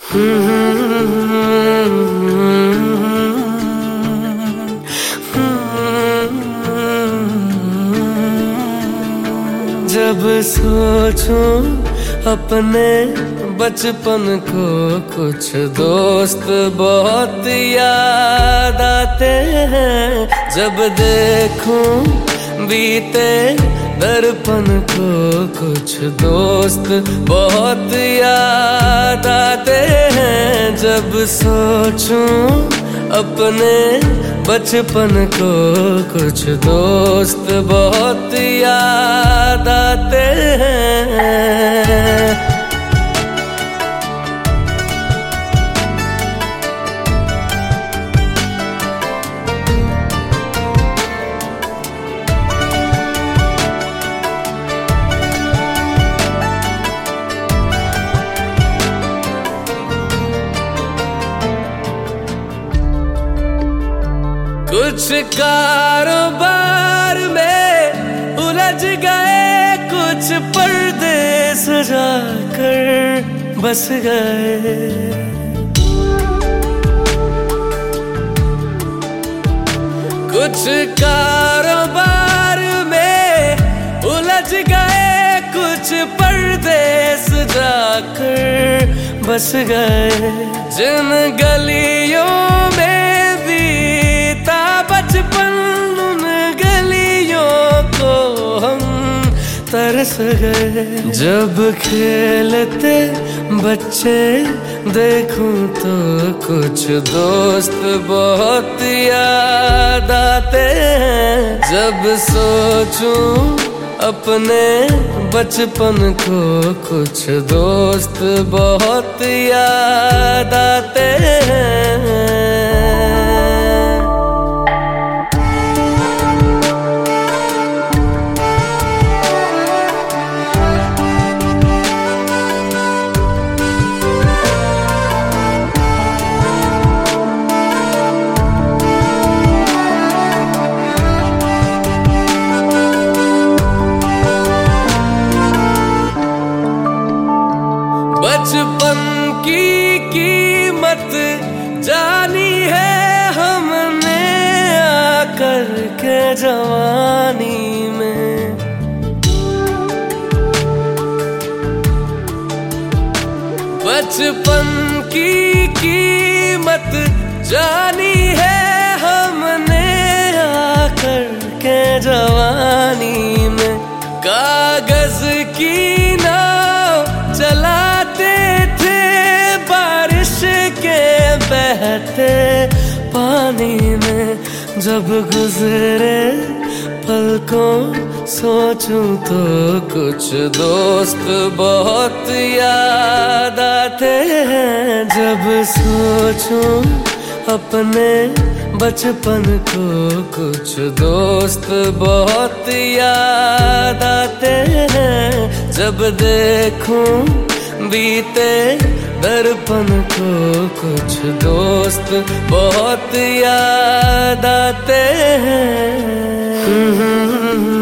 जब सोचूं अपने बचपन को, कुछ दोस्त बहुत याद आते हैं। जब देखूं बीते दर्पण को, कुछ दोस्त बहुत याद आते हैं। जब सोचूं अपने बचपन को, कुछ दोस्त बहुत याद आते हैं। कुछ कारोबार में उलझ गए, कुछ पर्दे सजा कर बस गए। कुछ कारोबार में उलझ गए, कुछ पर्दे सजा कर बस गए। जिन गलियों में बचपन, उन गलियों को हम तरस गए। जब खेलते बच्चे देखूं तो, कुछ दोस्त बहुत याद आते हैं। जब सोचूं अपने बचपन को, कुछ दोस्त बहुत याद आते हैं। बचपन की कीमत जानी है हमने आकर के जवानी में। बचपन की कीमत जानी है हमने आकर के जवानी में। कागज की नाव चलाते थे बारिश के बहते पानी में। जब गुजरे पल को सोचूं तो, कुछ दोस्त बहुत याद आते हैं। जब सोचूं अपने बचपन को, कुछ दोस्त बहुत याद आते हैं। जब देखूं बीते दर्पण को, कुछ दोस्त बहुत याद आते हैं।